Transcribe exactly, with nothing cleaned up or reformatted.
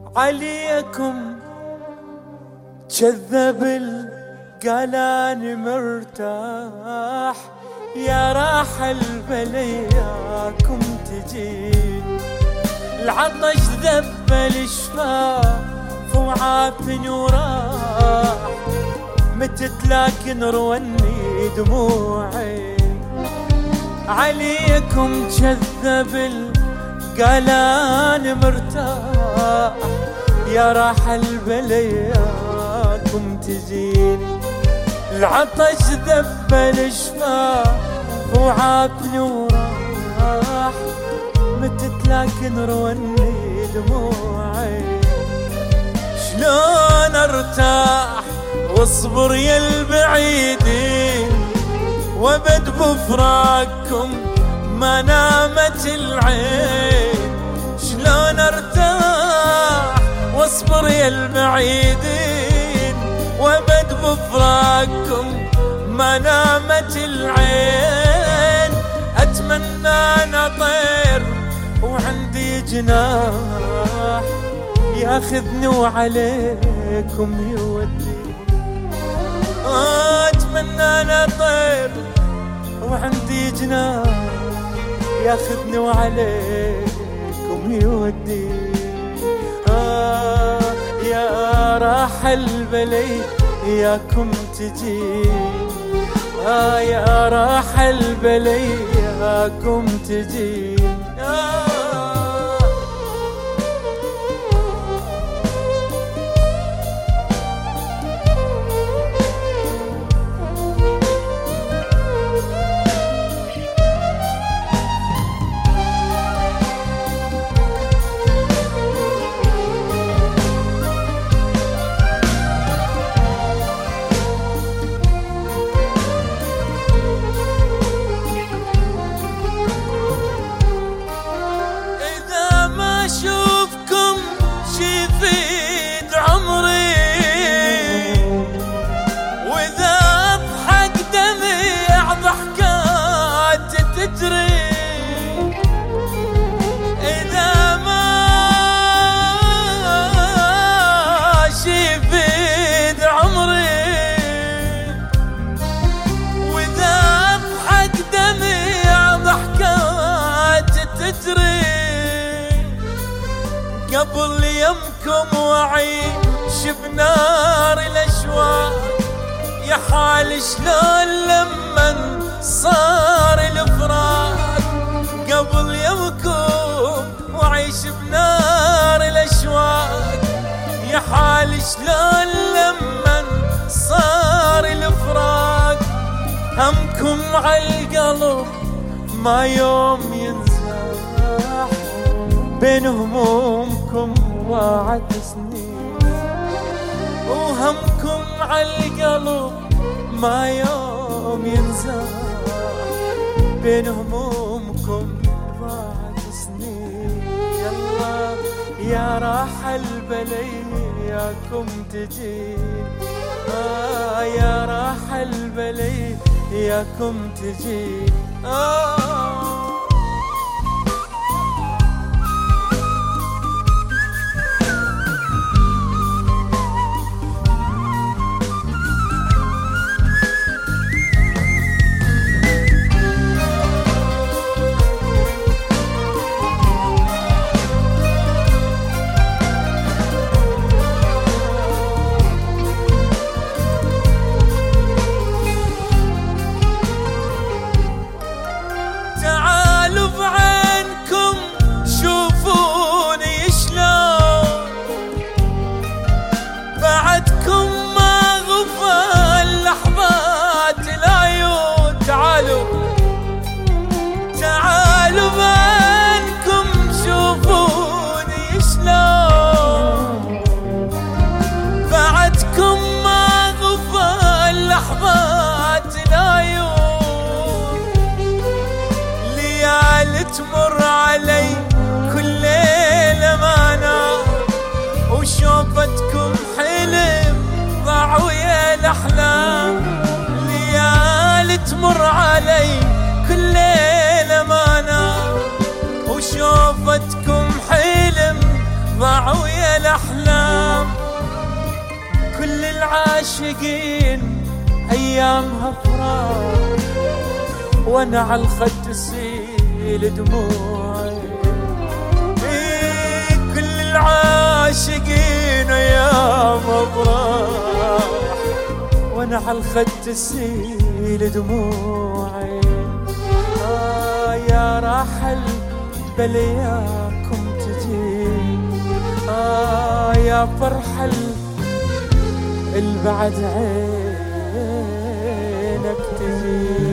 عليكم كذب قال أنا مرتاح، يا راح البلياكم تجين. العطش ذب الشفاف وعافني وراح، متت لكن روني دموعي. عليكم كذب قال أنا مرتاح، يا راح البلياكم تجيني. العطش ذب الشفاف وعافني وراح، متت لكن روني دموعي. شلون ارتاح واصبر يا البعيدين، وابد بفراقكم ما نامت العين. شلون ارتاح واصبر يا البعيدين، وابد بفراقكم ما نامت العين. اتمنى انا طير وعندي جناح، ياخذني وعليكم يودي. اتمنى انا طير وعندي جناح، ياخذني وعليكم يودي. آه يا راح البلي ياكم تجين، آه يا راح البلي ياكم تجين. آه قبل يمكم وعيش بنار الاشواق. يا حال شلون لمن صار الفراق. قبل يمكم وعيش بنار الاشواق. يا حال شلون لمن صار الفراق. همكم عالقلب ما يوم ينزاح، بين همومكم وعد سنين. وهمكم عالقلب ما يوم ينزاح، بين همومكم وعد سنين. يلا يا راح البلي ياكم تجين، آه يا راح البلي ياكم تجين. آه العاشقين أيامها فراق، وانا على الخد تسيل دموعي. إيه كل العاشقين أيامها فراق، وانا على الخد تسيل دموعي. آه يا راحل بلياكم تجي، آه يا فرحل البعد عينك تجي.